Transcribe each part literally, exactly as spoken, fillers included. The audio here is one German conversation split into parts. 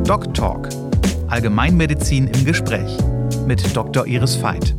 Doc Talk. Allgemeinmedizin im Gespräch mit Doktor Iris Veit.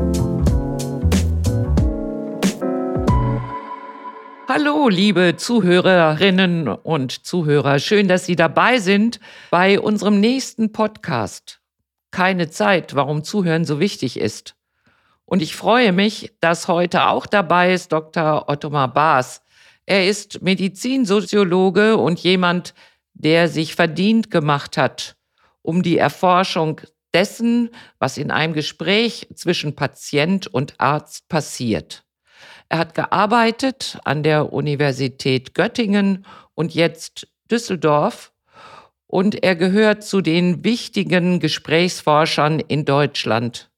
Hallo, liebe Zuhörerinnen und Zuhörer. Schön, dass Sie dabei sind bei unserem nächsten Podcast. Keine Zeit, warum Zuhören so wichtig ist. Und ich freue mich, dass heute auch dabei ist Doktor Ottomar Baas. Er ist Medizinsoziologe und jemand, der sich verdient gemacht hat um die Erforschung dessen, was in einem Gespräch zwischen Patient und Arzt passiert. Er hat gearbeitet an der Universität Göttingen und jetzt Düsseldorf und er gehört zu den wichtigen Gesprächsforschern in Deutschland.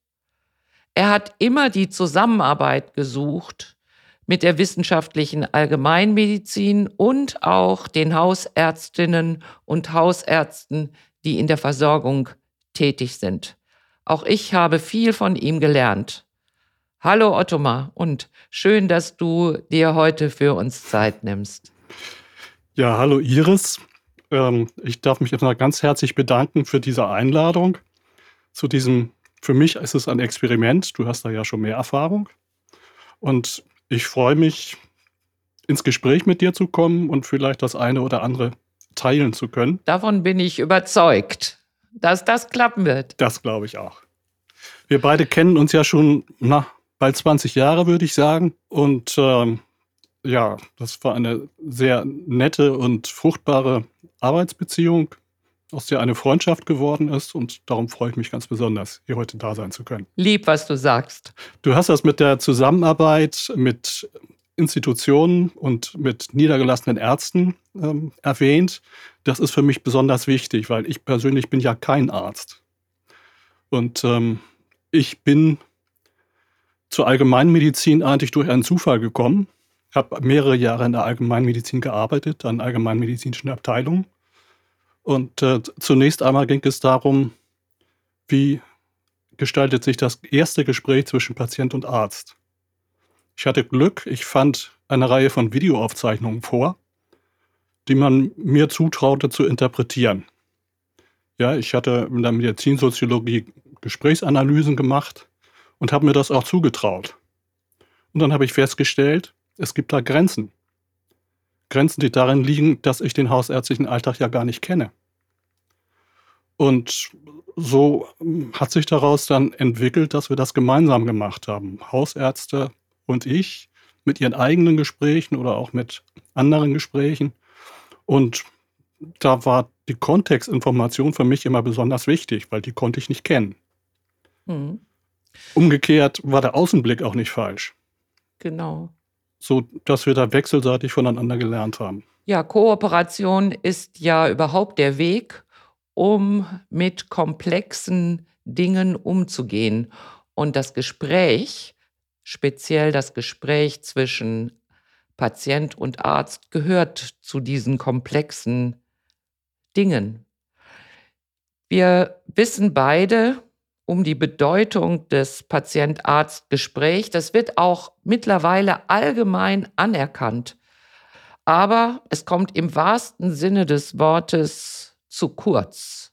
Er hat immer die Zusammenarbeit gesucht mit der wissenschaftlichen Allgemeinmedizin und auch den Hausärztinnen und Hausärzten, die in der Versorgung tätig sind. Auch ich habe viel von ihm gelernt. Hallo Ottomar und schön, dass du dir heute für uns Zeit nimmst. Ja, hallo Iris. Ähm, ich darf mich erstmal ganz herzlich bedanken für diese Einladung. Zu diesem, für mich ist es ein Experiment, du hast da ja schon mehr Erfahrung. Und ich freue mich, ins Gespräch mit dir zu kommen und vielleicht das eine oder andere teilen zu können. Davon bin ich überzeugt, dass das klappen wird. Das glaube ich auch. Wir beide kennen uns ja schon, na, bald zwanzig Jahre, würde ich sagen. Und ähm, ja, das war eine sehr nette und fruchtbare Arbeitsbeziehung, aus der eine Freundschaft geworden ist. Und darum freue ich mich ganz besonders, hier heute da sein zu können. Lieb, was du sagst. Du hast das mit der Zusammenarbeit mit Institutionen und mit niedergelassenen Ärzten ähm, erwähnt. Das ist für mich besonders wichtig, weil ich persönlich bin ja kein Arzt. Und ähm, ich bin zur Allgemeinmedizin eigentlich durch einen Zufall gekommen. Ich habe mehrere Jahre in der Allgemeinmedizin gearbeitet, an allgemeinmedizinischen Abteilungen. Und äh, zunächst einmal ging es darum, wie gestaltet sich das erste Gespräch zwischen Patient und Arzt. Ich hatte Glück, ich fand eine Reihe von Videoaufzeichnungen vor, die man mir zutraute zu interpretieren. Ja, ich hatte in der Medizinsoziologie Gesprächsanalysen gemacht und habe mir das auch zugetraut. Und dann habe ich festgestellt, es gibt da Grenzen. Grenzen, die darin liegen, dass ich den hausärztlichen Alltag ja gar nicht kenne. Und so hat sich daraus dann entwickelt, dass wir das gemeinsam gemacht haben. Hausärzte und ich mit ihren eigenen Gesprächen oder auch mit anderen Gesprächen. Und da war die Kontextinformation für mich immer besonders wichtig, weil die konnte ich nicht kennen. Mhm. Umgekehrt war der Außenblick auch nicht falsch. Genau. So dass wir da wechselseitig voneinander gelernt haben. Ja, Kooperation ist ja überhaupt der Weg, um mit komplexen Dingen umzugehen. Und das Gespräch, speziell das Gespräch zwischen Patient und Arzt, gehört zu diesen komplexen Dingen. Wir wissen beide um die Bedeutung des Patient-Arzt-Gesprächs. Das wird auch mittlerweile allgemein anerkannt. Aber es kommt im wahrsten Sinne des Wortes zu kurz.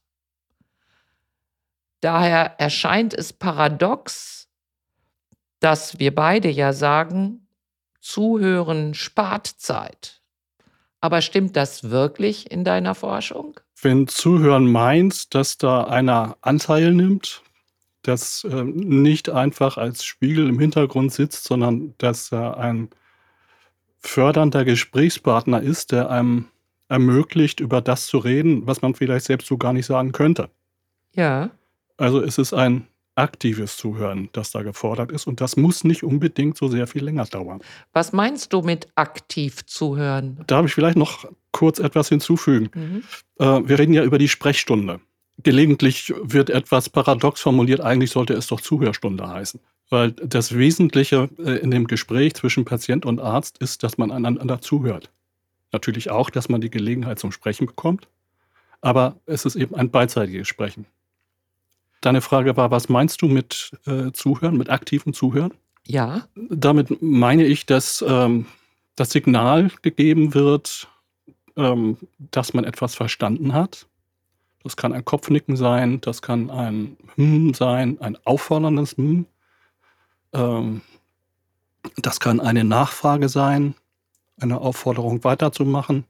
Daher erscheint es paradox, dass wir beide ja sagen, Zuhören spart Zeit. Aber stimmt das wirklich in deiner Forschung? Wenn Zuhören meint, dass da einer Anteil nimmt, das äh, nicht einfach als Spiegel im Hintergrund sitzt, sondern dass er ein fördernder Gesprächspartner ist, der einem ermöglicht, über das zu reden, was man vielleicht selbst so gar nicht sagen könnte. Ja. Also es ist ein aktives Zuhören, das da gefordert ist. Und das muss nicht unbedingt so sehr viel länger dauern. Was meinst du mit aktiv zuhören? Da habe ich vielleicht noch kurz etwas hinzufügen. Mhm. Äh, wir reden ja über die Sprechstunde. Gelegentlich wird etwas paradox formuliert, eigentlich sollte es doch Zuhörstunde heißen. Weil das Wesentliche in dem Gespräch zwischen Patient und Arzt ist, dass man einander zuhört. Natürlich auch, dass man die Gelegenheit zum Sprechen bekommt, aber es ist eben ein beidseitiges Sprechen. Deine Frage war, was meinst du mit äh, Zuhören, mit aktivem Zuhören? Ja. Damit meine ich, dass ähm, das Signal gegeben wird, ähm, dass man etwas verstanden hat. Das kann ein Kopfnicken sein, das kann ein Hm sein, ein aufforderndes Hm. Ähm, das kann eine Nachfrage sein, eine Aufforderung weiterzumachen.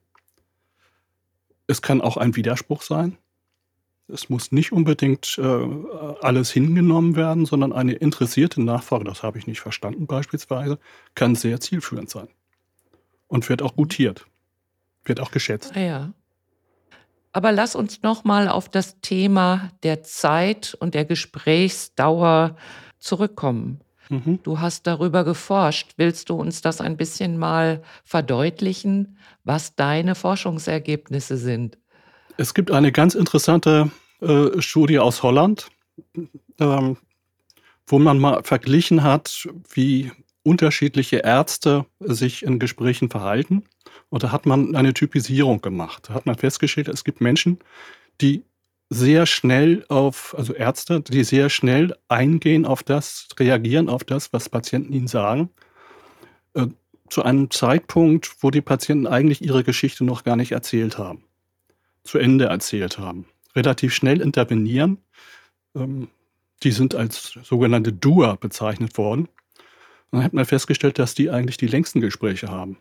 Es kann auch ein Widerspruch sein. Es muss nicht unbedingt äh, alles hingenommen werden, sondern eine interessierte Nachfrage, das habe ich nicht verstanden beispielsweise, kann sehr zielführend sein und wird auch gutiert, wird auch geschätzt. Ah ja. Aber lass uns noch mal auf das Thema der Zeit und der Gesprächsdauer zurückkommen. Mhm. Du hast darüber geforscht. Willst du uns das ein bisschen mal verdeutlichen, was deine Forschungsergebnisse sind? Es gibt eine ganz interessante äh, Studie aus Holland, ähm, wo man mal verglichen hat, wie unterschiedliche Ärzte sich in Gesprächen verhalten. Und da hat man eine Typisierung gemacht. Da hat man festgestellt, es gibt Menschen, die sehr schnell auf, also Ärzte, die sehr schnell eingehen auf das, reagieren auf das, was Patienten ihnen sagen, äh, zu einem Zeitpunkt, wo die Patienten eigentlich ihre Geschichte noch gar nicht erzählt haben, zu Ende erzählt haben. Relativ schnell intervenieren. Ähm, die sind als sogenannte Doer bezeichnet worden. Und dann hat man festgestellt, dass die eigentlich die längsten Gespräche haben.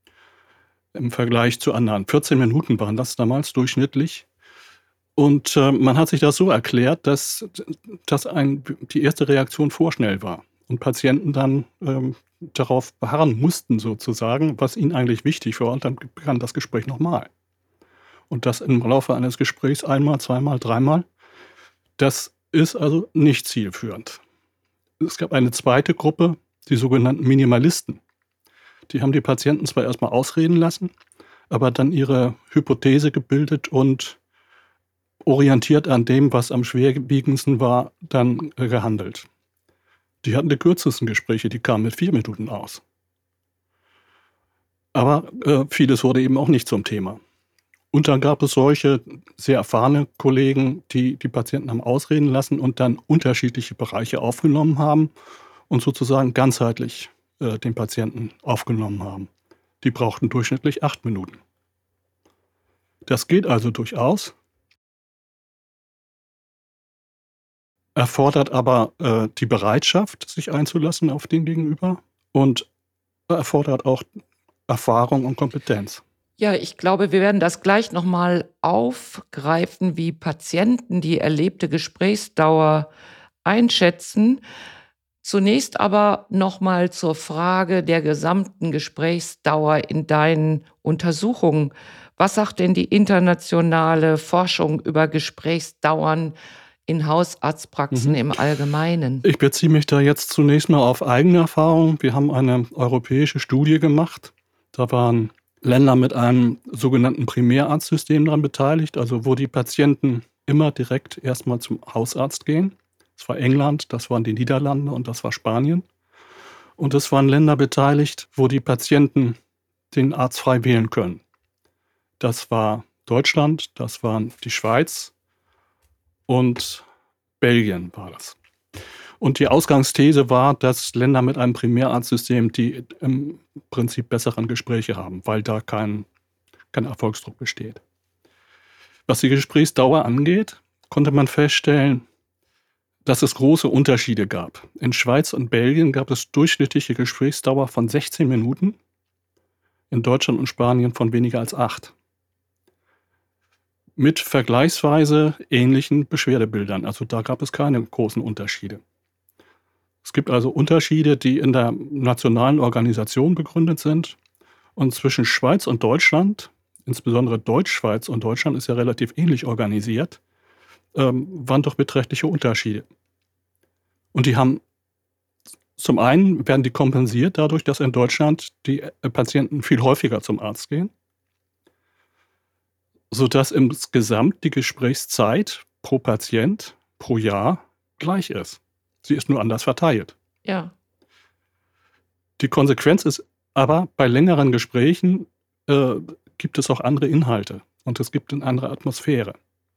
Im Vergleich zu anderen. vierzehn Minuten waren das damals durchschnittlich. Und äh, man hat sich das so erklärt, dass, dass ein, die erste Reaktion vorschnell war. Und Patienten dann ähm, darauf beharren mussten sozusagen, was ihnen eigentlich wichtig war. Und dann begann das Gespräch nochmal. Und das im Laufe eines Gesprächs einmal, zweimal, dreimal. Das ist also nicht zielführend. Es gab eine zweite Gruppe, die sogenannten Minimalisten. Die haben die Patienten zwar erstmal ausreden lassen, aber dann ihre Hypothese gebildet und orientiert an dem, was am schwerwiegendsten war, dann äh, gehandelt. Die hatten die kürzesten Gespräche, die kamen mit vier Minuten aus. Aber äh, vieles wurde eben auch nicht zum Thema. Und dann gab es solche sehr erfahrene Kollegen, die die Patienten haben ausreden lassen und dann unterschiedliche Bereiche aufgenommen haben und sozusagen ganzheitlich äh, den Patienten aufgenommen haben. Die brauchten durchschnittlich acht Minuten. Das geht also durchaus, erfordert aber äh, die Bereitschaft, sich einzulassen auf den Gegenüber und erfordert auch Erfahrung und Kompetenz. Ja, ich glaube, wir werden das gleich noch mal aufgreifen, wie Patienten die erlebte Gesprächsdauer einschätzen. Zunächst aber noch mal zur Frage der gesamten Gesprächsdauer in deinen Untersuchungen. Was sagt denn die internationale Forschung über Gesprächsdauern in Hausarztpraxen Mhm. im Allgemeinen? Ich beziehe mich da jetzt zunächst mal auf eigene Erfahrung. Wir haben eine europäische Studie gemacht. Da waren Länder mit einem sogenannten Primärarztsystem daran beteiligt, also wo die Patienten immer direkt erstmal zum Hausarzt gehen. Das war England, das waren die Niederlande und das war Spanien. Und es waren Länder beteiligt, wo die Patienten den Arzt frei wählen können. Das war Deutschland, das waren die Schweiz und Belgien war das. Und die Ausgangsthese war, dass Länder mit einem Primärarztsystem die im Prinzip besseren Gespräche haben, weil da kein, kein Erfolgsdruck besteht. Was die Gesprächsdauer angeht, konnte man feststellen, dass es große Unterschiede gab. In Schweiz und Belgien gab es durchschnittliche Gesprächsdauer von sechzehn Minuten, in Deutschland und Spanien von weniger als acht. Mit vergleichsweise ähnlichen Beschwerdebildern. Also da gab es keine großen Unterschiede. Es gibt also Unterschiede, die in der nationalen Organisation begründet sind. Und zwischen Schweiz und Deutschland, insbesondere Deutschschweiz und Deutschland ist ja relativ ähnlich organisiert, ähm, waren doch beträchtliche Unterschiede. Und die haben, zum einen werden die kompensiert dadurch, dass in Deutschland die Patienten viel häufiger zum Arzt gehen, sodass insgesamt die Gesprächszeit pro Patient pro Jahr gleich ist. Sie ist nur anders verteilt. Ja. Die Konsequenz ist aber, bei längeren Gesprächen äh, gibt es auch andere Inhalte und es gibt eine andere Atmosphäre.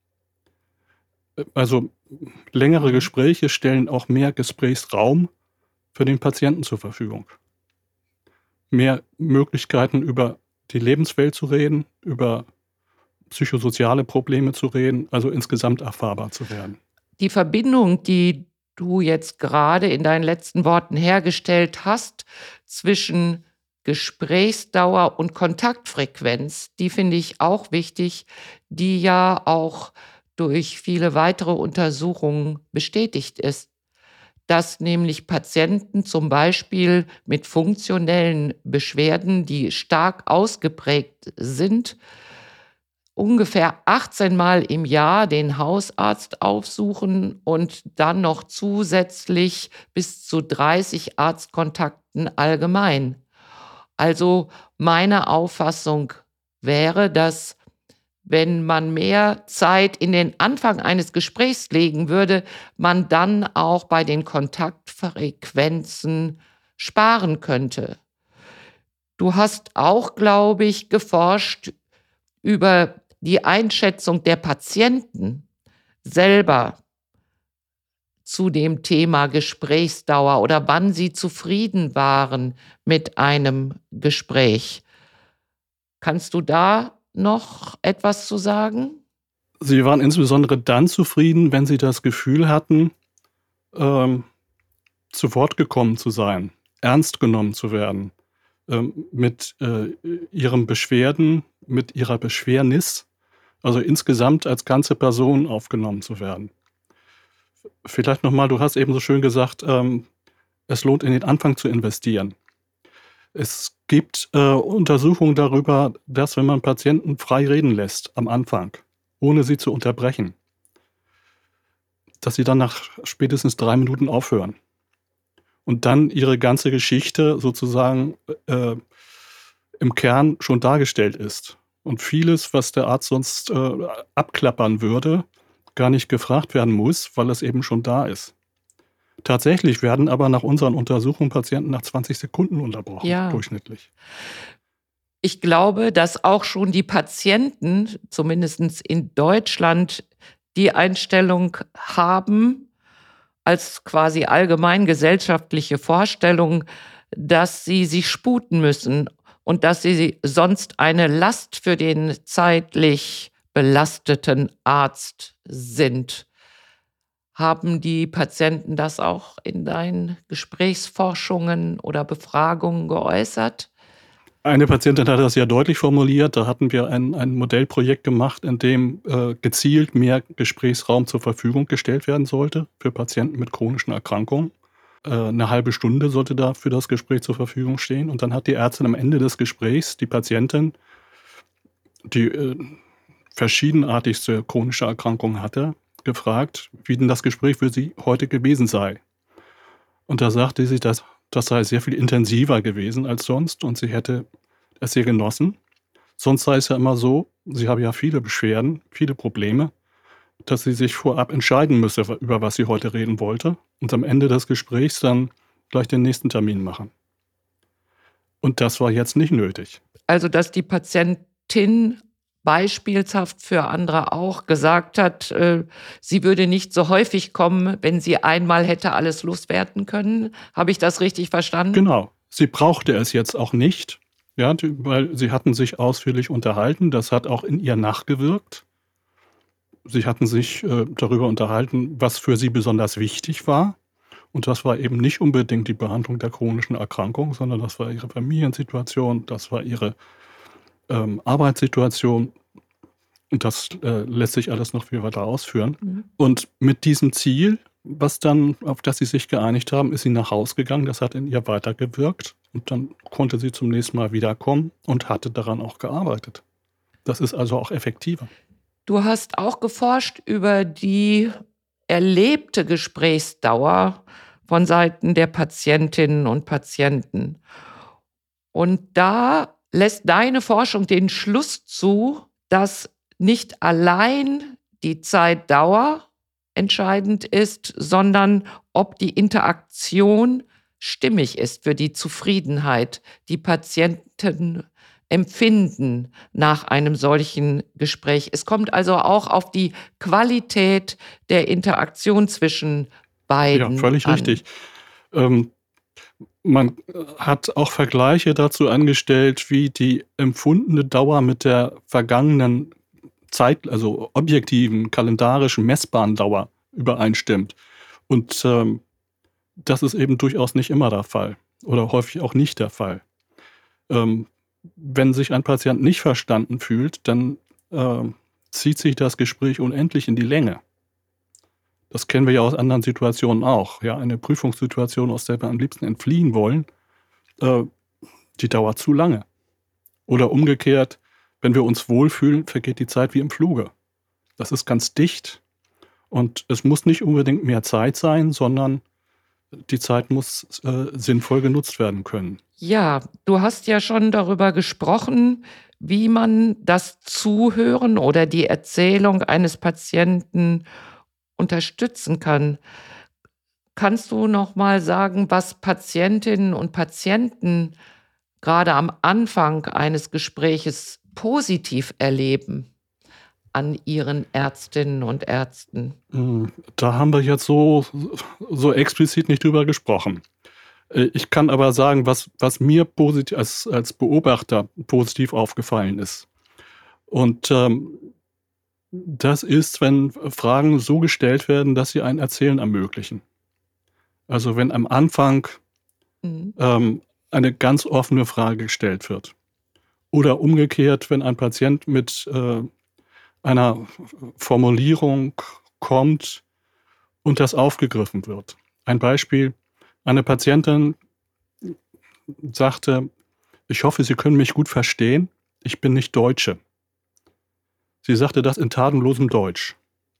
Also längere Mhm. Gespräche stellen auch mehr Gesprächsraum für den Patienten zur Verfügung. Mehr Möglichkeiten, über die Lebenswelt zu reden, über psychosoziale Probleme zu reden, also insgesamt erfahrbar zu werden. Die Verbindung, die du jetzt gerade in deinen letzten Worten hergestellt hast zwischen Gesprächsdauer und Kontaktfrequenz, die finde ich auch wichtig, die ja auch durch viele weitere Untersuchungen bestätigt ist, dass nämlich Patienten zum Beispiel mit funktionellen Beschwerden, die stark ausgeprägt sind, ungefähr achtzehn Mal im Jahr den Hausarzt aufsuchen und dann noch zusätzlich bis zu dreißig Arztkontakten allgemein. Also meine Auffassung wäre, dass wenn man mehr Zeit in den Anfang eines Gesprächs legen würde, man dann auch bei den Kontaktfrequenzen sparen könnte. Du hast auch, glaube ich, geforscht über die Einschätzung der Patienten selber zu dem Thema Gesprächsdauer oder wann sie zufrieden waren mit einem Gespräch. Kannst du da noch etwas zu sagen? Sie waren insbesondere dann zufrieden, wenn sie das Gefühl hatten, ähm, zu Wort gekommen zu sein, ernst genommen zu werden, ähm, mit äh, ihren Beschwerden, mit ihrer Beschwernis, also insgesamt als ganze Person aufgenommen zu werden. Vielleicht nochmal, du hast eben so schön gesagt, ähm, es lohnt in den Anfang zu investieren. Es gibt äh, Untersuchungen darüber, dass wenn man Patienten frei reden lässt am Anfang, ohne sie zu unterbrechen, dass sie dann nach spätestens drei Minuten aufhören und dann ihre ganze Geschichte sozusagen äh, im Kern schon dargestellt ist. Und vieles, was der Arzt sonst äh, abklappern würde, gar nicht gefragt werden muss, weil es eben schon da ist. Tatsächlich werden aber nach unseren Untersuchungen Patienten nach zwanzig Sekunden unterbrochen, Ja. durchschnittlich. Ich glaube, dass auch schon die Patienten, zumindest in Deutschland, die Einstellung haben, als quasi allgemeingesellschaftliche Vorstellung, dass sie sich sputen müssen und dass sie sonst eine Last für den zeitlich belasteten Arzt sind. Haben die Patienten das auch in deinen Gesprächsforschungen oder Befragungen geäußert? Eine Patientin hat das ja deutlich formuliert. Da hatten wir ein, ein Modellprojekt gemacht, in dem äh, gezielt mehr Gesprächsraum zur Verfügung gestellt werden sollte für Patienten mit chronischen Erkrankungen. Äh, eine halbe Stunde sollte da für das Gespräch zur Verfügung stehen. Und dann hat die Ärztin am Ende des Gesprächs die Patientin, die äh, verschiedenartigste chronische Erkrankungen hatte, gefragt, wie denn das Gespräch für sie heute gewesen sei. Und da sagte sie, dass das sei sehr viel intensiver gewesen als sonst und sie hätte es sehr genossen. Sonst sei es ja immer so, sie habe ja viele Beschwerden, viele Probleme, dass sie sich vorab entscheiden müsse, über was sie heute reden wollte und am Ende des Gesprächs dann gleich den nächsten Termin machen. Und das war jetzt nicht nötig. Also, dass die Patientin beispielshaft für andere auch gesagt hat, äh, sie würde nicht so häufig kommen, wenn sie einmal hätte alles loswerden können. Habe ich das richtig verstanden? Genau. Sie brauchte es jetzt auch nicht, ja, die, weil sie hatten sich ausführlich unterhalten. Das hat auch in ihr nachgewirkt. Sie hatten sich äh, darüber unterhalten, was für sie besonders wichtig war. Und das war eben nicht unbedingt die Behandlung der chronischen Erkrankung, sondern das war ihre Familiensituation, das war ihre ähm, Arbeitssituation. Und das äh, lässt sich alles noch viel weiter ausführen. Mhm. Und mit diesem Ziel, was dann, auf das sie sich geeinigt haben, ist sie nach Hause gegangen. Das hat in ihr weitergewirkt. Und dann konnte sie zum nächsten Mal wiederkommen und hatte daran auch gearbeitet. Das ist also auch effektiver. Du hast auch geforscht über die erlebte Gesprächsdauer von Seiten der Patientinnen und Patienten. Und da lässt deine Forschung den Schluss zu, dass nicht allein die Zeitdauer entscheidend ist, sondern ob die Interaktion stimmig ist für die Zufriedenheit, die Patienten empfinden nach einem solchen Gespräch. Es kommt also auch auf die Qualität der Interaktion zwischen beiden Ja, völlig an. richtig. Ähm, man hat auch Vergleiche dazu angestellt, wie die empfundene Dauer mit der vergangenen Zeit, also objektiven, kalendarischen, messbaren Dauer übereinstimmt. Und ähm, das ist eben durchaus nicht immer der Fall oder häufig auch nicht der Fall. Ähm, wenn sich ein Patient nicht verstanden fühlt, dann äh, zieht sich das Gespräch unendlich in die Länge. Das kennen wir ja aus anderen Situationen auch. Ja, eine Prüfungssituation, aus der wir am liebsten entfliehen wollen, äh, die dauert zu lange. Oder umgekehrt, wenn wir uns wohlfühlen, vergeht die Zeit wie im Fluge. Das ist ganz dicht und es muss nicht unbedingt mehr Zeit sein, sondern die Zeit muss äh, sinnvoll genutzt werden können. Ja, du hast ja schon darüber gesprochen, wie man das Zuhören oder die Erzählung eines Patienten unterstützen kann. Kannst du noch mal sagen, was Patientinnen und Patienten gerade am Anfang eines Gespräches positiv erleben an ihren Ärztinnen und Ärzten? Da haben wir jetzt so, so explizit nicht drüber gesprochen. Ich kann aber sagen, was, was mir positiv als, als Beobachter positiv aufgefallen ist. Und ähm, das ist, wenn Fragen so gestellt werden, dass sie ein Erzählen ermöglichen. Also wenn am Anfang mhm. ähm, eine ganz offene Frage gestellt wird. Oder umgekehrt, wenn ein Patient mit äh, einer Formulierung kommt und das aufgegriffen wird. Ein Beispiel, eine Patientin sagte, ich hoffe, Sie können mich gut verstehen, ich bin nicht Deutsche. Sie sagte das in tatenlosem Deutsch.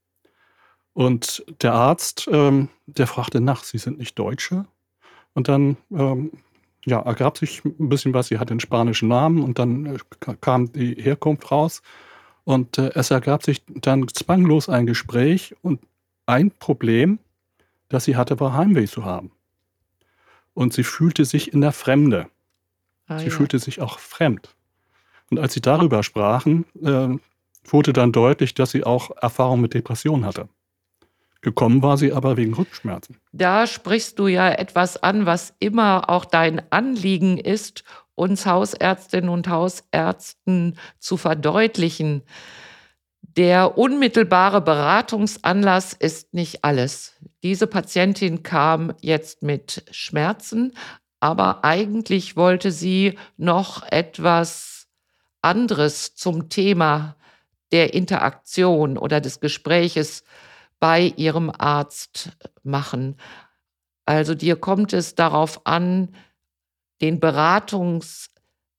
Und der Arzt, ähm, der fragte nach, Sie sind nicht Deutsche? Und dann ähm, ja, ergab sich ein bisschen was, sie hatte einen spanischen Namen und dann äh, kam die Herkunft raus. Und äh, es ergab sich dann zwanglos ein Gespräch und ein Problem, das sie hatte, war Heimweh zu haben. Und sie fühlte sich in der Fremde. Ah, sie ja. fühlte sich auch fremd. Und als sie darüber sprachen, äh, wurde dann deutlich, dass sie auch Erfahrung mit Depressionen hatte. Gekommen war sie aber wegen Rückenschmerzen. Da sprichst du ja etwas an, was immer auch dein Anliegen ist, uns Hausärztinnen und Hausärzten zu verdeutlichen. Der unmittelbare Beratungsanlass ist nicht alles. Diese Patientin kam jetzt mit Schmerzen, aber eigentlich wollte sie noch etwas anderes zum Thema der Interaktion oder des Gespräches bei ihrem Arzt machen. Also dir kommt es darauf an, den Beratungsanlass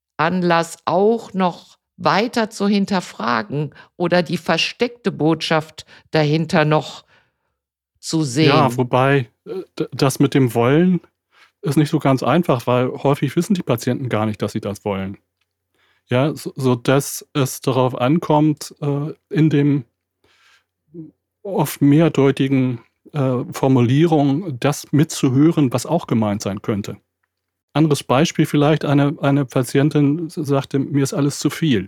auch noch weiter zu hinterfragen oder die versteckte Botschaft dahinter noch zu sehen. Ja, wobei das mit dem Wollen ist nicht so ganz einfach, weil häufig wissen die Patienten gar nicht, dass sie das wollen. Ja, so, so dass es darauf ankommt, in dem oft mehrdeutigen äh, Formulierung das mitzuhören, was auch gemeint sein könnte. Anderes Beispiel vielleicht, eine, eine Patientin sagte, mir ist alles zu viel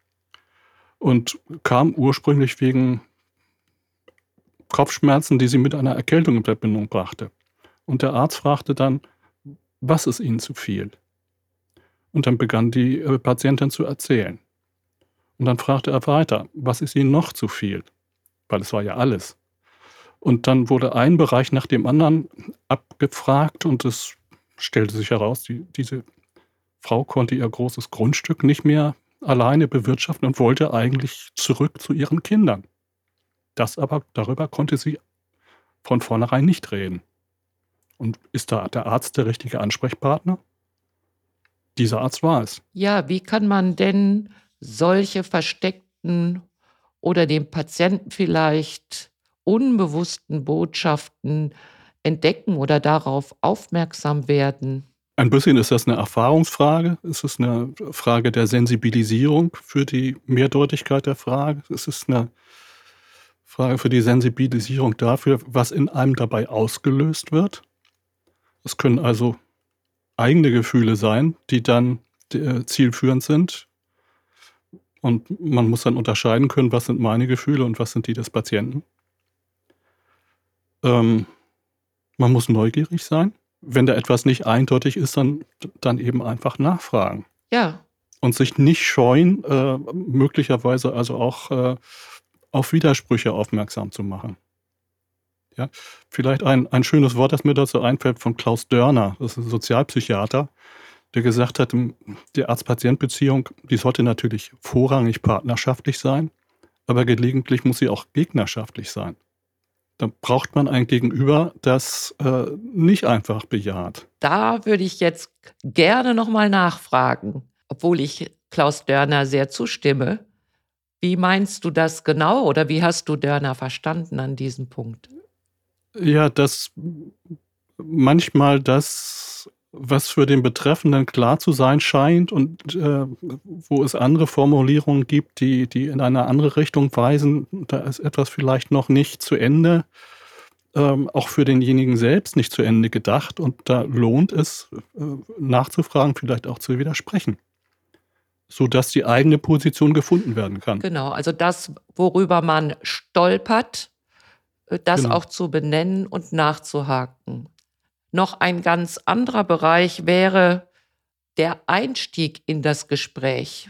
und kam ursprünglich wegen Kopfschmerzen, die sie mit einer Erkältung in Verbindung brachte. Und der Arzt fragte dann, was ist Ihnen zu viel? Und dann begann die äh, Patientin zu erzählen. Und dann fragte er weiter, was ist Ihnen noch zu viel? Weil es war ja alles. Und dann wurde ein Bereich nach dem anderen abgefragt und es stellte sich heraus, die, diese Frau konnte ihr großes Grundstück nicht mehr alleine bewirtschaften und wollte eigentlich zurück zu ihren Kindern. Das aber, darüber konnte sie von vornherein nicht reden. Und ist da der Arzt der richtige Ansprechpartner? Dieser Arzt war es. Ja, wie kann man denn solche versteckten oder dem Patienten vielleicht unbewussten Botschaften entdecken oder darauf aufmerksam werden? Ein bisschen ist das eine Erfahrungsfrage. Es ist eine Frage der Sensibilisierung für die Mehrdeutigkeit der Frage. Es ist eine Frage für die Sensibilisierung dafür, was in einem dabei ausgelöst wird. Es können also eigene Gefühle sein, die dann zielführend sind. Und man muss dann unterscheiden können, was sind meine Gefühle und was sind die des Patienten. Ähm, man muss neugierig sein. Wenn da etwas nicht eindeutig ist, dann, dann eben einfach nachfragen. Ja. und sich nicht scheuen, äh, möglicherweise also auch äh, auf Widersprüche aufmerksam zu machen. Ja, vielleicht ein, ein schönes Wort, das mir dazu einfällt, von Klaus Dörner, das ist ein Sozialpsychiater, der gesagt hat, die Arzt-Patient-Beziehung, die sollte natürlich vorrangig partnerschaftlich sein, aber gelegentlich muss sie auch gegnerschaftlich sein. Da braucht man ein Gegenüber, das äh, nicht einfach bejaht. Da würde ich jetzt gerne nochmal nachfragen, obwohl ich Klaus Dörner sehr zustimme. Wie meinst du das genau oder wie hast du Dörner verstanden an diesem Punkt? Ja, dass manchmal das, was für den Betreffenden klar zu sein scheint und äh, wo es andere Formulierungen gibt, die, die in eine andere Richtung weisen, da ist etwas vielleicht noch nicht zu Ende, ähm, auch für denjenigen selbst nicht zu Ende gedacht. Und da lohnt es, äh, nachzufragen, vielleicht auch zu widersprechen, sodass die eigene Position gefunden werden kann. Genau, also das, worüber man stolpert, das Genau. auch zu benennen und nachzuhaken. Noch ein ganz anderer Bereich wäre der Einstieg in das Gespräch.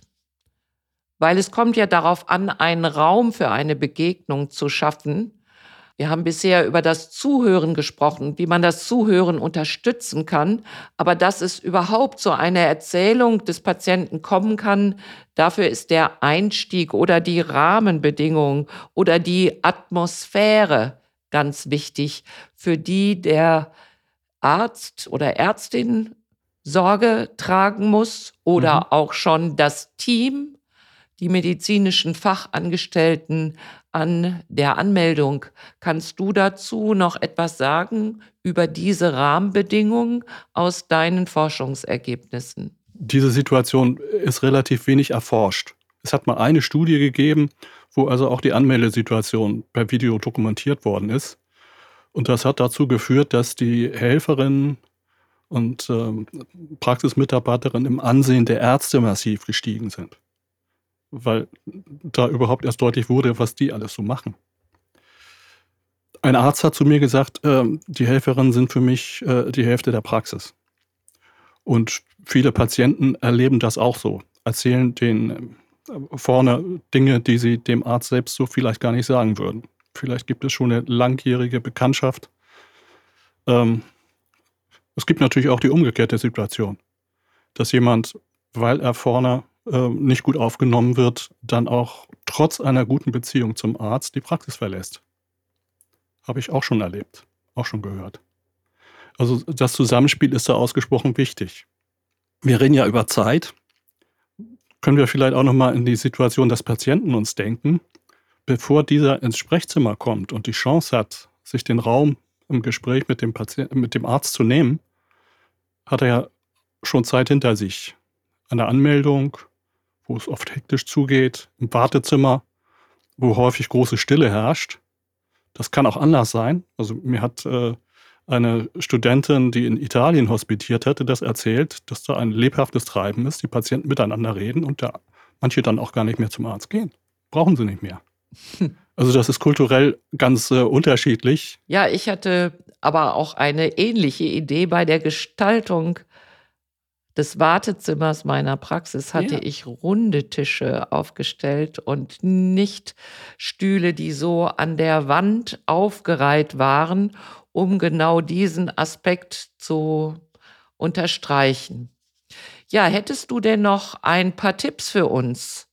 Weil es kommt ja darauf an, einen Raum für eine Begegnung zu schaffen. Wir haben bisher über das Zuhören gesprochen, wie man das Zuhören unterstützen kann. Aber dass es überhaupt zu einer Erzählung des Patienten kommen kann, dafür ist der Einstieg oder die Rahmenbedingungen oder die Atmosphäre ganz wichtig, für die der Arzt oder Ärztin Sorge tragen muss oder Mhm. auch schon das Team, die medizinischen Fachangestellten an der Anmeldung. Kannst du dazu noch etwas sagen über diese Rahmenbedingungen aus deinen Forschungsergebnissen? Diese Situation ist relativ wenig erforscht. Es hat mal eine Studie gegeben, wo also auch die Anmeldesituation per Video dokumentiert worden ist. Und das hat dazu geführt, dass die Helferinnen und ähm, Praxismitarbeiterinnen im Ansehen der Ärzte massiv gestiegen sind. Weil da überhaupt erst deutlich wurde, was die alles so machen. Ein Arzt hat zu mir gesagt, äh, die Helferinnen sind für mich äh, die Hälfte der Praxis. Und viele Patienten erleben das auch so, erzählen denen äh, vorne Dinge, die sie dem Arzt selbst so vielleicht gar nicht sagen würden. Vielleicht gibt es schon eine langjährige Bekanntschaft. Ähm, es gibt natürlich auch die umgekehrte Situation, dass jemand, weil er vorne äh, nicht gut aufgenommen wird, dann auch trotz einer guten Beziehung zum Arzt die Praxis verlässt. Habe ich auch schon erlebt, auch schon gehört. Also das Zusammenspiel ist da ausgesprochen wichtig. Wir reden ja über Zeit. Können wir vielleicht auch nochmal in die Situation des Patienten uns denken, bevor dieser ins Sprechzimmer kommt und die Chance hat, sich den Raum im Gespräch mit dem Patienten, mit dem Arzt zu nehmen, hat er ja schon Zeit hinter sich. An der Anmeldung, wo es oft hektisch zugeht, im Wartezimmer, wo häufig große Stille herrscht. Das kann auch anders sein. Also mir hat äh, eine Studentin, die in Italien hospitiert hatte, das erzählt, dass da ein lebhaftes Treiben ist, die Patienten miteinander reden und da manche dann auch gar nicht mehr zum Arzt gehen. Brauchen sie nicht mehr. Also das ist kulturell ganz äh, unterschiedlich. Ja, ich hatte aber auch eine ähnliche Idee bei der Gestaltung des Wartezimmers meiner Praxis hatte Ja. ich runde Tische aufgestellt und nicht Stühle, die so an der Wand aufgereiht waren, um genau diesen Aspekt zu unterstreichen. Ja, hättest du denn noch ein paar Tipps für uns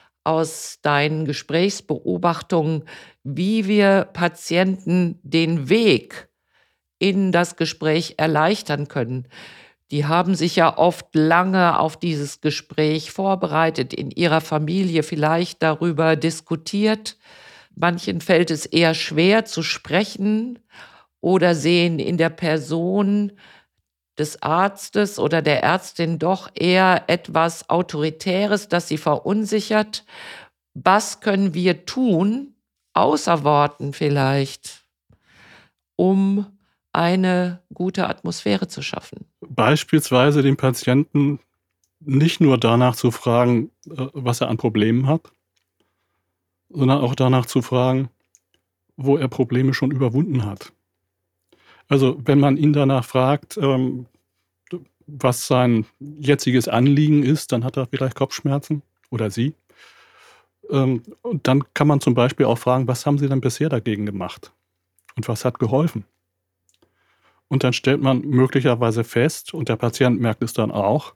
aus deinen Gesprächsbeobachtungen, wie wir Patienten den Weg in das Gespräch erleichtern können? Die haben sich ja oft lange auf dieses Gespräch vorbereitet, in ihrer Familie vielleicht darüber diskutiert. Manchen fällt es eher schwer zu sprechen oder sehen in der Person des Arztes oder der Ärztin doch eher etwas Autoritäres, das sie verunsichert. Was können wir tun, außer Worten vielleicht, um eine gute Atmosphäre zu schaffen? Beispielsweise den Patienten nicht nur danach zu fragen, äh, was er an Problemen hat, sondern auch danach zu fragen, wo er Probleme schon überwunden hat. Also wenn man ihn danach fragt, ähm, was sein jetziges Anliegen ist, dann hat er vielleicht Kopfschmerzen oder sie. Ähm, und dann kann man zum Beispiel auch fragen, was haben Sie denn bisher dagegen gemacht? Und was hat geholfen? Und dann stellt man möglicherweise fest, und der Patient merkt es dann auch,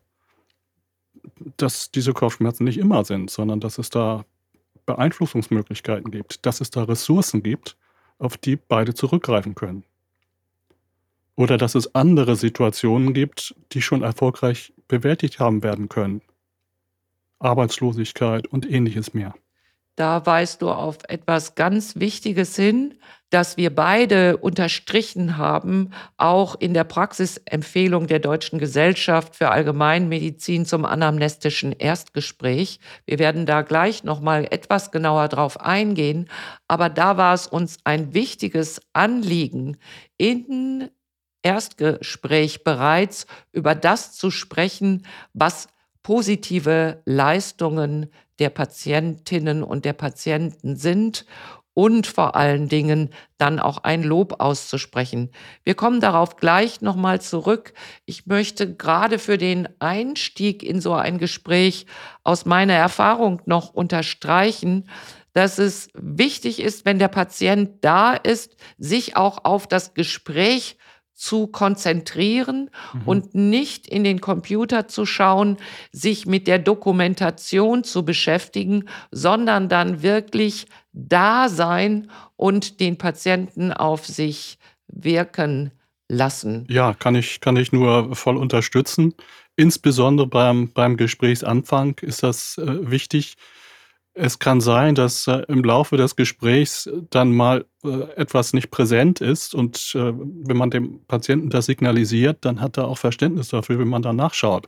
dass diese Kopfschmerzen nicht immer sind, sondern dass es da Beeinflussungsmöglichkeiten gibt, dass es da Ressourcen gibt, auf die beide zurückgreifen können. Oder dass es andere Situationen gibt, die schon erfolgreich bewältigt haben werden können. Arbeitslosigkeit und ähnliches mehr. Da weist du auf etwas ganz Wichtiges hin, dass wir beide unterstrichen haben, auch in der Praxisempfehlung der Deutschen Gesellschaft für Allgemeinmedizin zum anamnestischen Erstgespräch. Wir werden da gleich noch mal etwas genauer drauf eingehen, aber da war es uns ein wichtiges Anliegen, im Erstgespräch bereits über das zu sprechen, was positive Leistungen der Patientinnen und der Patienten sind und vor allen Dingen dann auch ein Lob auszusprechen. Wir kommen darauf gleich nochmal zurück. Ich möchte gerade für den Einstieg in so ein Gespräch aus meiner Erfahrung noch unterstreichen, dass es wichtig ist, wenn der Patient da ist, sich auch auf das Gespräch zu konzentrieren mhm. und nicht in den Computer zu schauen, sich mit der Dokumentation zu beschäftigen, sondern dann wirklich da sein und den Patienten auf sich wirken lassen. Ja, kann ich, kann ich nur voll unterstützen. Insbesondere beim, beim Gesprächsanfang ist das äh, wichtig. Es kann sein, dass äh, im Laufe des Gesprächs dann mal äh, etwas nicht präsent ist und äh, wenn man dem Patienten das signalisiert, dann hat er auch Verständnis dafür, wenn man da nachschaut.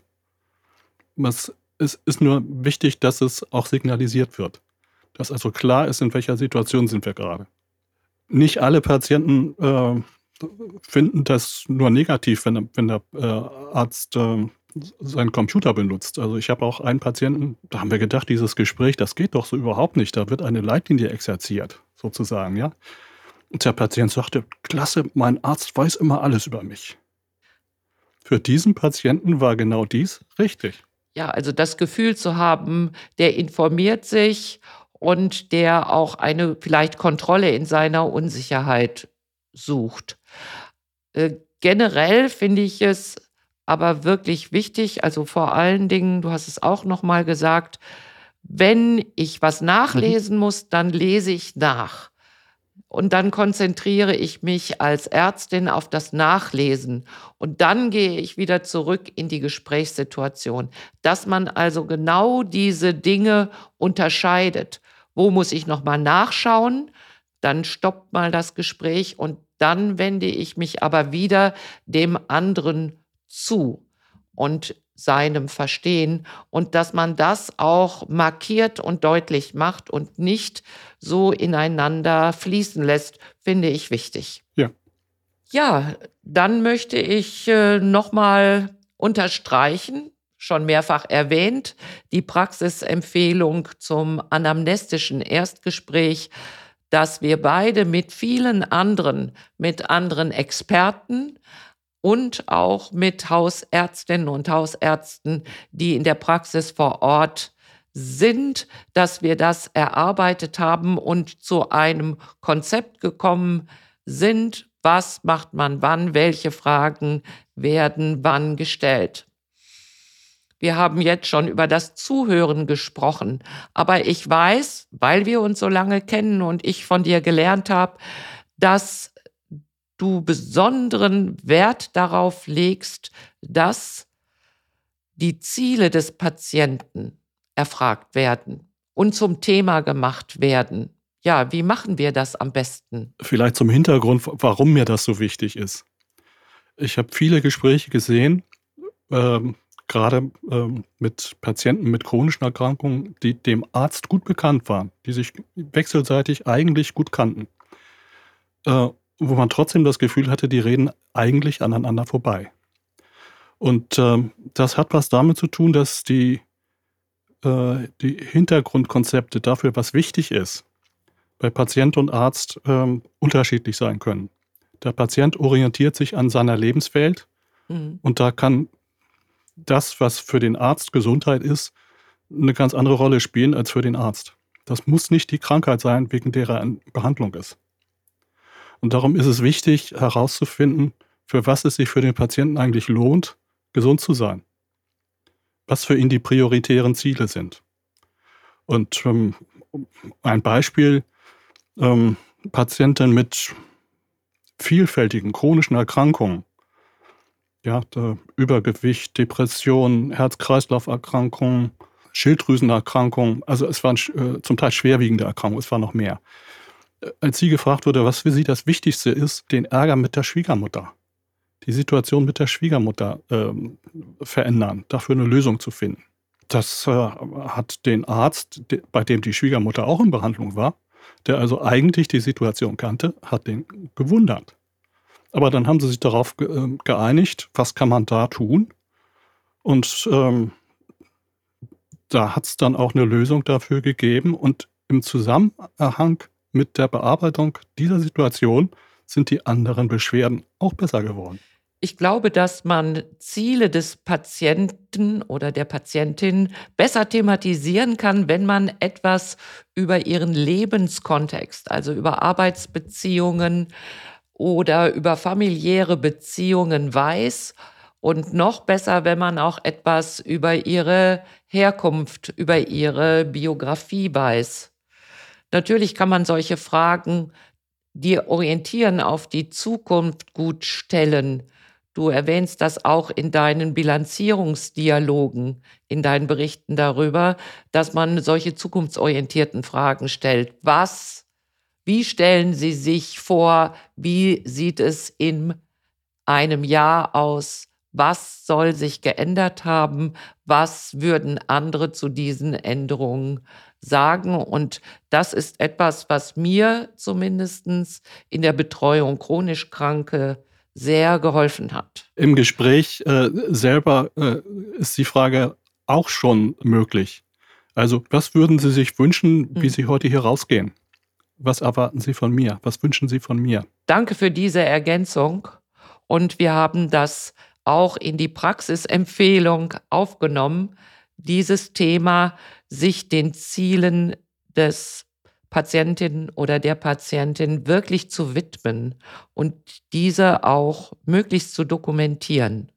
Es, es ist nur wichtig, dass es auch signalisiert wird. Dass also klar ist, in welcher Situation sind wir gerade. Nicht alle Patienten äh, finden das nur negativ, wenn, wenn der äh, Arzt äh, seinen Computer benutzt. Also ich habe auch einen Patienten, da haben wir gedacht, dieses Gespräch, das geht doch so überhaupt nicht. Da wird eine Leitlinie exerziert, sozusagen, ja. Und der Patient sagte, klasse, mein Arzt weiß immer alles über mich. Für diesen Patienten war genau dies richtig. Ja, also das Gefühl zu haben, der informiert sich und der auch eine vielleicht Kontrolle in seiner Unsicherheit sucht. Äh, generell finde ich es aber wirklich wichtig, also vor allen Dingen, du hast es auch noch mal gesagt, wenn ich was nachlesen muss, dann lese ich nach. Und dann konzentriere ich mich als Ärztin auf das Nachlesen. Und dann gehe ich wieder zurück in die Gesprächssituation. Dass man also genau diese Dinge unterscheidet. Wo muss ich noch mal nachschauen? Dann stoppt mal das Gespräch und dann wende ich mich aber wieder dem anderen zu und seinem Verstehen und dass man das auch markiert und deutlich macht und nicht so ineinander fließen lässt, finde ich wichtig. Ja. Ja, dann möchte ich äh, nochmal unterstreichen, schon mehrfach erwähnt, die Praxisempfehlung zum anamnestischen Erstgespräch, dass wir beide mit vielen anderen, mit anderen Experten und auch mit Hausärztinnen und Hausärzten, die in der Praxis vor Ort sind, dass wir das erarbeitet haben und zu einem Konzept gekommen sind, was macht man wann, welche Fragen werden wann gestellt. Wir haben jetzt schon über das Zuhören gesprochen, aber ich weiß, weil wir uns so lange kennen und ich von dir gelernt habe, dass du besonderen Wert darauf legst, dass die Ziele des Patienten erfragt werden und zum Thema gemacht werden. Ja, wie machen wir das am besten? Vielleicht zum Hintergrund, warum mir das so wichtig ist. Ich habe viele Gespräche gesehen, ähm, gerade ähm, mit Patienten mit chronischen Erkrankungen, die dem Arzt gut bekannt waren, die sich wechselseitig eigentlich gut kannten. Äh, wo man trotzdem das Gefühl hatte, die reden eigentlich aneinander vorbei. Und ähm, das hat was damit zu tun, dass die, äh, die Hintergrundkonzepte dafür, was wichtig ist, bei Patient und Arzt ähm, unterschiedlich sein können. Der Patient orientiert sich an seiner Lebenswelt mhm. und da kann das, was für den Arzt Gesundheit ist, eine ganz andere Rolle spielen als für den Arzt. Das muss nicht die Krankheit sein, wegen der er in Behandlung ist. Und darum ist es wichtig, herauszufinden, für was es sich für den Patienten eigentlich lohnt, gesund zu sein. Was für ihn die prioritären Ziele sind. Und ähm, ein Beispiel, ähm, Patienten mit vielfältigen chronischen Erkrankungen, ja, Übergewicht, Depression, Herz-Kreislauf-Erkrankungen, Schilddrüsenerkrankungen, also es waren äh, zum Teil schwerwiegende Erkrankungen, es war noch mehr. Als sie gefragt wurde, was für sie das Wichtigste ist, den Ärger mit der Schwiegermutter, die Situation mit der Schwiegermutter äh, verändern, dafür eine Lösung zu finden. Das äh, hat den Arzt, de, bei dem die Schwiegermutter auch in Behandlung war, der also eigentlich die Situation kannte, hat den gewundert. Aber dann haben sie sich darauf ge, äh, geeinigt, was kann man da tun? Und ähm, da hat es dann auch eine Lösung dafür gegeben. Und im Zusammenhang mit der Bearbeitung dieser Situation sind die anderen Beschwerden auch besser geworden. Ich glaube, dass man Ziele des Patienten oder der Patientin besser thematisieren kann, wenn man etwas über ihren Lebenskontext, also über Arbeitsbeziehungen oder über familiäre Beziehungen weiß. Und noch besser, wenn man auch etwas über ihre Herkunft, über ihre Biografie weiß. Natürlich kann man solche Fragen, die orientieren auf die Zukunft, gut stellen. Du erwähnst das auch in deinen Bilanzierungsdialogen, in deinen Berichten darüber, dass man solche zukunftsorientierten Fragen stellt. Was, wie stellen Sie sich vor, wie sieht es in einem Jahr aus? Was soll sich geändert haben? Was würden andere zu diesen Änderungen sagen? Und das ist etwas, was mir zumindest in der Betreuung chronisch Kranke sehr geholfen hat. Im Gespräch äh, selber äh, ist die Frage auch schon möglich. Also, was würden Sie sich wünschen, wie hm. Sie heute hier rausgehen? Was erwarten Sie von mir? Was wünschen Sie von mir? Danke für diese Ergänzung. Und wir haben das auch in die Praxisempfehlung aufgenommen, dieses Thema, sich den Zielen des Patientin oder der Patientin wirklich zu widmen und diese auch möglichst zu dokumentieren.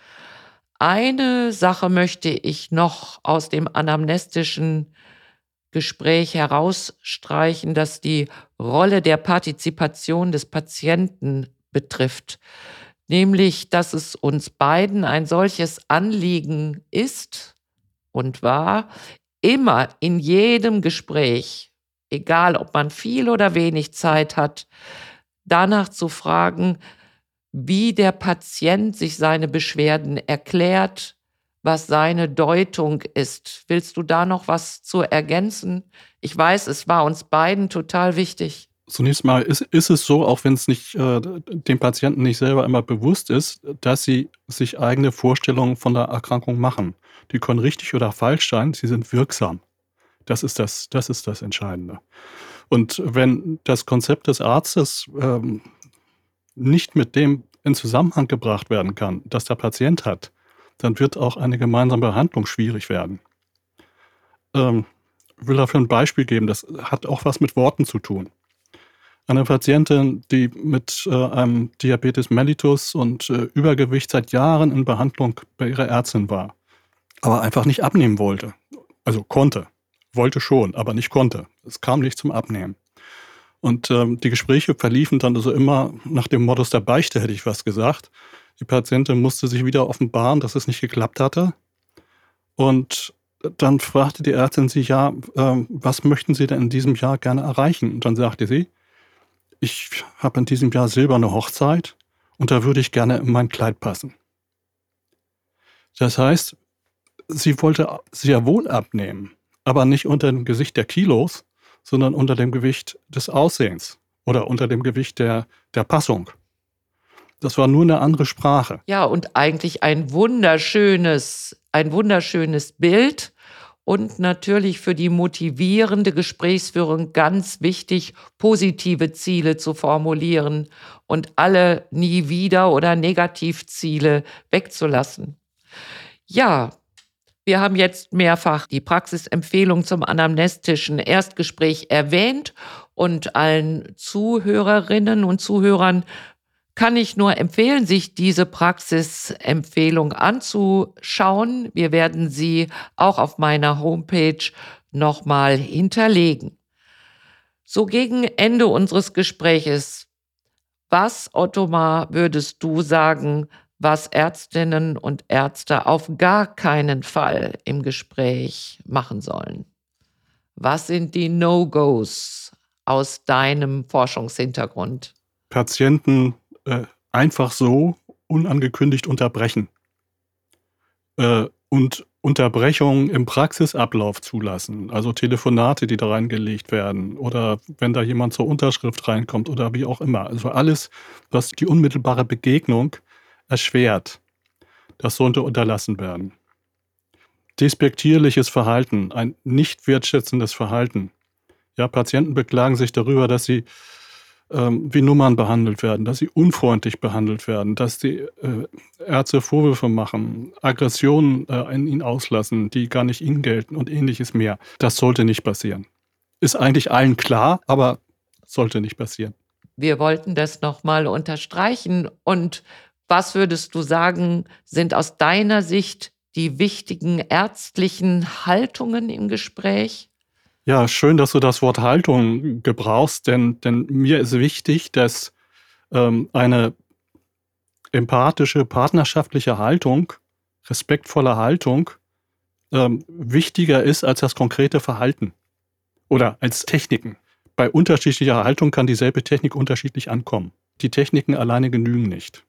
Eine Sache möchte ich noch aus dem anamnestischen Gespräch herausstreichen, das die Rolle der Partizipation des Patienten betrifft. Nämlich, dass es uns beiden ein solches Anliegen ist und war, immer in jedem Gespräch, egal ob man viel oder wenig Zeit hat, danach zu fragen, wie der Patient sich seine Beschwerden erklärt, was seine Deutung ist. Willst du da noch was zu ergänzen? Ich weiß, es war uns beiden total wichtig. Zunächst mal ist, ist es so, auch wenn es nicht äh, dem Patienten nicht selber immer bewusst ist, dass sie sich eigene Vorstellungen von der Erkrankung machen. Die können richtig oder falsch sein, sie sind wirksam. Das ist das, das ist das Entscheidende. Und wenn das Konzept des Arztes ähm, nicht mit dem in Zusammenhang gebracht werden kann, das der Patient hat, dann wird auch eine gemeinsame Behandlung schwierig werden. Ähm, ich will dafür ein Beispiel geben, das hat auch was mit Worten zu tun. Eine Patientin, die mit äh, einem Diabetes mellitus und äh, Übergewicht seit Jahren in Behandlung bei ihrer Ärztin war, aber einfach nicht abnehmen wollte. Also konnte, wollte schon, aber nicht konnte. Es kam nicht zum Abnehmen. Und ähm, die Gespräche verliefen dann also immer nach dem Modus der Beichte, hätte ich was gesagt. Die Patientin musste sich wieder offenbaren, dass es nicht geklappt hatte. Und dann fragte die Ärztin sie, ja, äh, was möchten Sie denn in diesem Jahr gerne erreichen? Und dann sagte sie, ich habe in diesem Jahr silberne Hochzeit und da würde ich gerne in mein Kleid passen. Das heißt, sie wollte sehr wohl abnehmen, aber nicht unter dem Gewicht der Kilos, sondern unter dem Gewicht des Aussehens oder unter dem Gewicht der, der Passung. Das war nur eine andere Sprache. Ja, und eigentlich ein wunderschönes, ein wunderschönes Bild. Und natürlich für die motivierende Gesprächsführung ganz wichtig, positive Ziele zu formulieren und alle nie wieder oder Negativziele wegzulassen. Ja, wir haben jetzt mehrfach die Praxisempfehlung zum anamnestischen Erstgespräch erwähnt und allen Zuhörerinnen und Zuhörern kann ich nur empfehlen, sich diese Praxisempfehlung anzuschauen. Wir werden sie auch auf meiner Homepage nochmal hinterlegen. So gegen Ende unseres Gespräches, was, Ottmar, würdest du sagen, was Ärztinnen und Ärzte auf gar keinen Fall im Gespräch machen sollen? Was sind die No-Gos aus deinem Forschungshintergrund? Patienten äh, einfach so unangekündigt unterbrechen äh, und Unterbrechungen im Praxisablauf zulassen, also Telefonate, die da reingelegt werden oder wenn da jemand zur Unterschrift reinkommt oder wie auch immer. Also alles, was die unmittelbare Begegnung erschwert, das sollte unterlassen werden. Despektierliches Verhalten, ein nicht wertschätzendes Verhalten. Ja, Patienten beklagen sich darüber, dass sie ähm, wie Nummern behandelt werden, dass sie unfreundlich behandelt werden, dass die äh, Ärzte Vorwürfe machen, Aggressionen äh, in ihnen auslassen, die gar nicht ihnen gelten und ähnliches mehr. Das sollte nicht passieren. Ist eigentlich allen klar, aber sollte nicht passieren. Wir wollten das nochmal unterstreichen. Und was würdest du sagen, sind aus deiner Sicht die wichtigen ärztlichen Haltungen im Gespräch? Ja, schön, dass du das Wort Haltung gebrauchst, denn, denn mir ist wichtig, dass ähm, eine empathische, partnerschaftliche Haltung, respektvolle Haltung ähm, wichtiger ist als das konkrete Verhalten oder als Techniken. Bei unterschiedlicher Haltung kann dieselbe Technik unterschiedlich ankommen. Die Techniken alleine genügen nicht.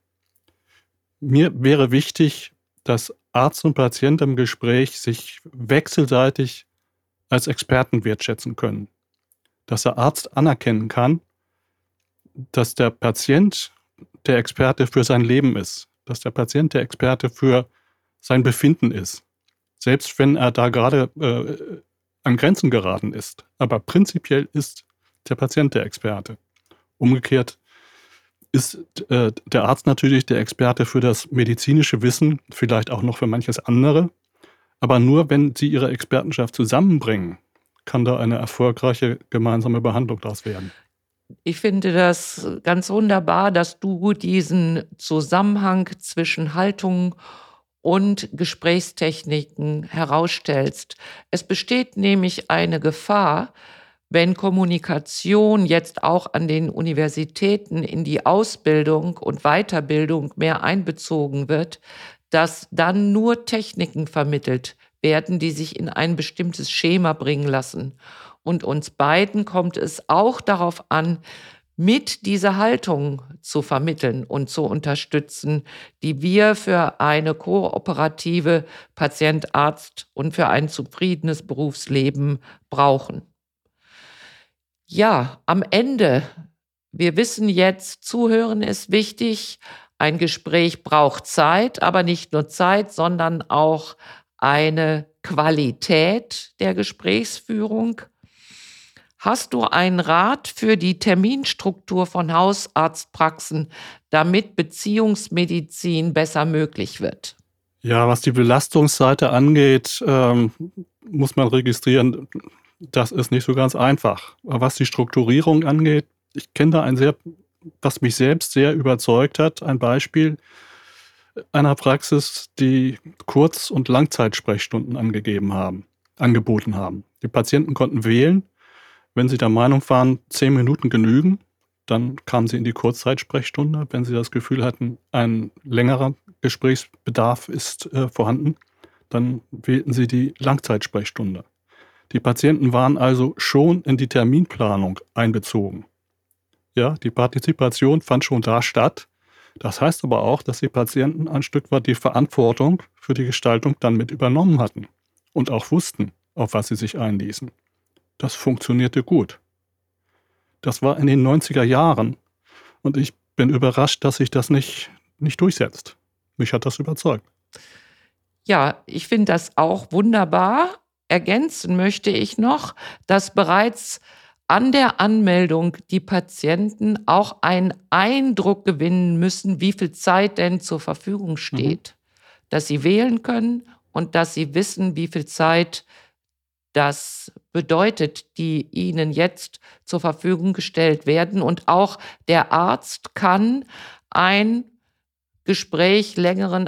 Mir wäre wichtig, dass Arzt und Patient im Gespräch sich wechselseitig als Experten wertschätzen können. Dass der Arzt anerkennen kann, dass der Patient der Experte für sein Leben ist. Dass der Patient der Experte für sein Befinden ist. Selbst wenn er da gerade äh, an Grenzen geraten ist. Aber prinzipiell ist der Patient der Experte. Umgekehrt ist äh, der Arzt natürlich der Experte für das medizinische Wissen, vielleicht auch noch für manches andere. Aber nur wenn sie ihre Expertenschaft zusammenbringen, kann da eine erfolgreiche gemeinsame Behandlung daraus werden. Ich finde das ganz wunderbar, dass du diesen Zusammenhang zwischen Haltung und Gesprächstechniken herausstellst. Es besteht nämlich eine Gefahr, wenn Kommunikation jetzt auch an den Universitäten in die Ausbildung und Weiterbildung mehr einbezogen wird, dass dann nur Techniken vermittelt werden, die sich in ein bestimmtes Schema bringen lassen. Und uns beiden kommt es auch darauf an, mit dieser Haltung zu vermitteln und zu unterstützen, die wir für eine kooperative Patient-Arzt und für ein zufriedenes Berufsleben brauchen. Ja, am Ende, wir wissen jetzt, Zuhören ist wichtig. Ein Gespräch braucht Zeit, aber nicht nur Zeit, sondern auch eine Qualität der Gesprächsführung. Hast du einen Rat für die Terminstruktur von Hausarztpraxen, damit Beziehungsmedizin besser möglich wird? Ja, was die Belastungsseite angeht, ähm, muss man registrieren, das ist nicht so ganz einfach. Aber was die Strukturierung angeht, ich kenne da ein sehr, was mich selbst sehr überzeugt hat, ein Beispiel einer Praxis, die Kurz- und Langzeitsprechstunden angegeben haben, angeboten haben. Die Patienten konnten wählen, wenn sie der Meinung waren, zehn Minuten genügen, dann kamen sie in die Kurzzeitsprechstunde. Wenn sie das Gefühl hatten, ein längerer Gesprächsbedarf ist äh, vorhanden, dann wählten sie die Langzeitsprechstunde. Die Patienten waren also schon in die Terminplanung einbezogen. Ja, die Partizipation fand schon da statt. Das heißt aber auch, dass die Patienten ein Stück weit die Verantwortung für die Gestaltung dann mit übernommen hatten und auch wussten, auf was sie sich einließen. Das funktionierte gut. Das war in den neunziger Jahren und ich bin überrascht, dass sich das nicht, nicht durchsetzt. Mich hat das überzeugt. Ja, ich finde das auch wunderbar. Ergänzen möchte ich noch, dass bereits an der Anmeldung die Patienten auch einen Eindruck gewinnen müssen, wie viel Zeit denn zur Verfügung steht. Mhm. dass sie wählen können und dass sie wissen, wie viel Zeit das bedeutet, die ihnen jetzt zur Verfügung gestellt werden. Und auch der Arzt kann ein Gespräch längeren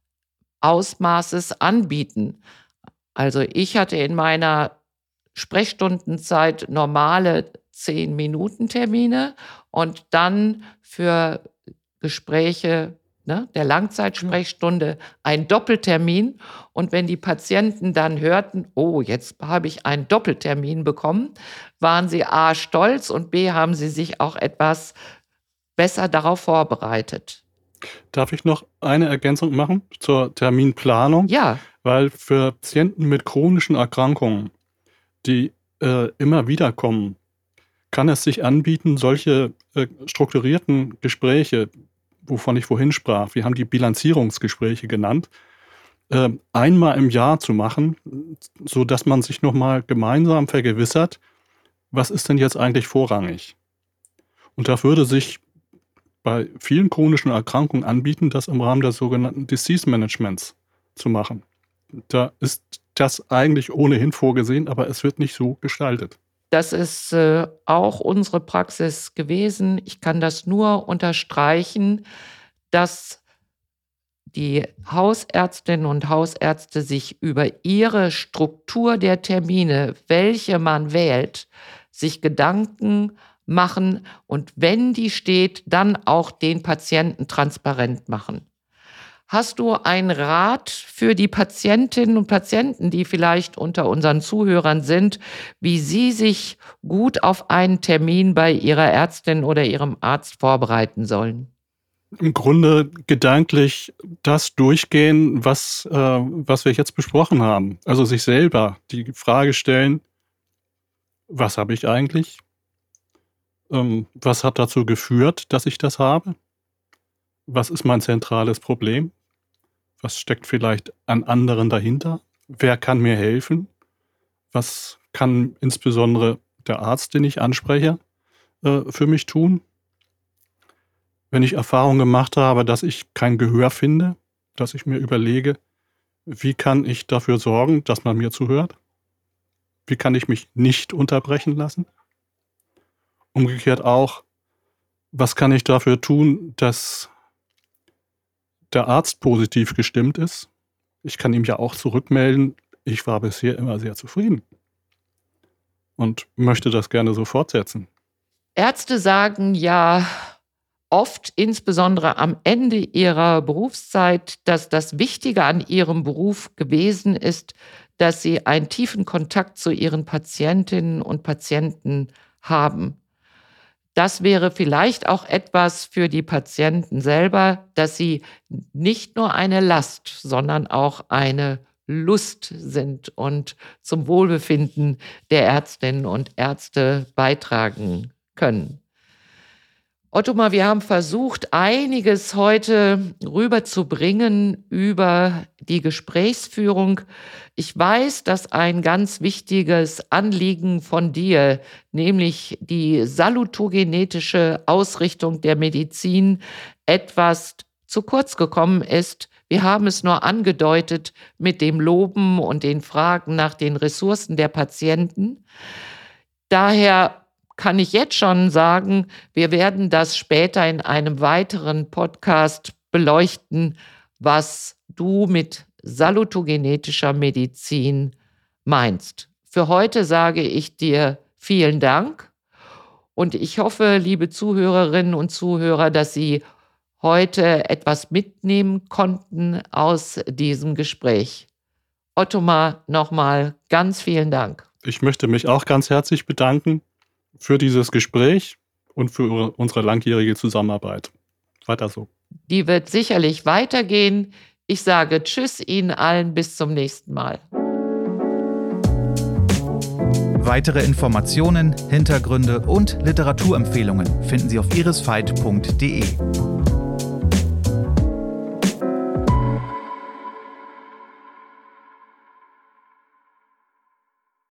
Ausmaßes anbieten. Also ich hatte in meiner Sprechstundenzeit normale zehn-Minuten-Termine und dann für Gespräche, ne, der Langzeitsprechstunde ein Doppeltermin. Und wenn die Patienten dann hörten, oh, jetzt habe ich einen Doppeltermin bekommen, waren sie A, stolz und B, haben sie sich auch etwas besser darauf vorbereitet. Darf ich noch eine Ergänzung machen zur Terminplanung? Ja. Weil für Patienten mit chronischen Erkrankungen, die äh, immer wieder kommen, kann es sich anbieten, solche äh, strukturierten Gespräche, wovon ich vorhin sprach, wir haben die Bilanzierungsgespräche genannt, äh, einmal im Jahr zu machen, sodass man sich nochmal gemeinsam vergewissert, was ist denn jetzt eigentlich vorrangig? Und da würde sich bei vielen chronischen Erkrankungen anbieten, das im Rahmen des sogenannten Disease Managements zu machen. Da ist das eigentlich ohnehin vorgesehen, aber es wird nicht so gestaltet. Das ist äh, auch unsere Praxis gewesen. Ich kann das nur unterstreichen, dass die Hausärztinnen und Hausärzte sich über ihre Struktur der Termine, welche man wählt, sich Gedanken machen und wenn die steht, dann auch den Patienten transparent machen. Hast du einen Rat für die Patientinnen und Patienten, die vielleicht unter unseren Zuhörern sind, wie sie sich gut auf einen Termin bei ihrer Ärztin oder ihrem Arzt vorbereiten sollen? Im Grunde gedanklich das durchgehen, was, äh, was wir jetzt besprochen haben. Also sich selber die Frage stellen, was habe ich eigentlich? Ähm, was hat dazu geführt, dass ich das habe? Was ist mein zentrales Problem? Was steckt vielleicht an anderen dahinter? Wer kann mir helfen? Was kann insbesondere der Arzt, den ich anspreche, äh, für mich tun? Wenn ich Erfahrung gemacht habe, dass ich kein Gehör finde, dass ich mir überlege, wie kann ich dafür sorgen, dass man mir zuhört? Wie kann ich mich nicht unterbrechen lassen? Umgekehrt auch, was kann ich dafür tun, dass der Arzt positiv gestimmt ist? Ich kann ihm ja auch zurückmelden, ich war bisher immer sehr zufrieden und möchte das gerne so fortsetzen. Ärzte sagen ja oft, insbesondere am Ende ihrer Berufszeit, dass das Wichtige an ihrem Beruf gewesen ist, dass sie einen tiefen Kontakt zu ihren Patientinnen und Patienten haben. Das wäre vielleicht auch etwas für die Patienten selber, dass sie nicht nur eine Last, sondern auch eine Lust sind und zum Wohlbefinden der Ärztinnen und Ärzte beitragen können. Ottmar, wir haben versucht, einiges heute rüberzubringen über die Gesprächsführung. Ich weiß, dass ein ganz wichtiges Anliegen von dir, nämlich die salutogenetische Ausrichtung der Medizin, etwas zu kurz gekommen ist. Wir haben es nur angedeutet mit dem Loben und den Fragen nach den Ressourcen der Patienten. Daher kann ich jetzt schon sagen, wir werden das später in einem weiteren Podcast beleuchten, was du mit salutogenetischer Medizin meinst. Für heute sage ich dir vielen Dank und ich hoffe, liebe Zuhörerinnen und Zuhörer, dass Sie heute etwas mitnehmen konnten aus diesem Gespräch. Ottmar, nochmal ganz vielen Dank. Ich möchte mich auch ganz herzlich bedanken für dieses Gespräch und für unsere langjährige Zusammenarbeit. Weiter so. Die wird sicherlich weitergehen. Ich sage Tschüss Ihnen allen, bis zum nächsten Mal. Weitere Informationen, Hintergründe und Literaturempfehlungen finden Sie auf irisfight punkt de.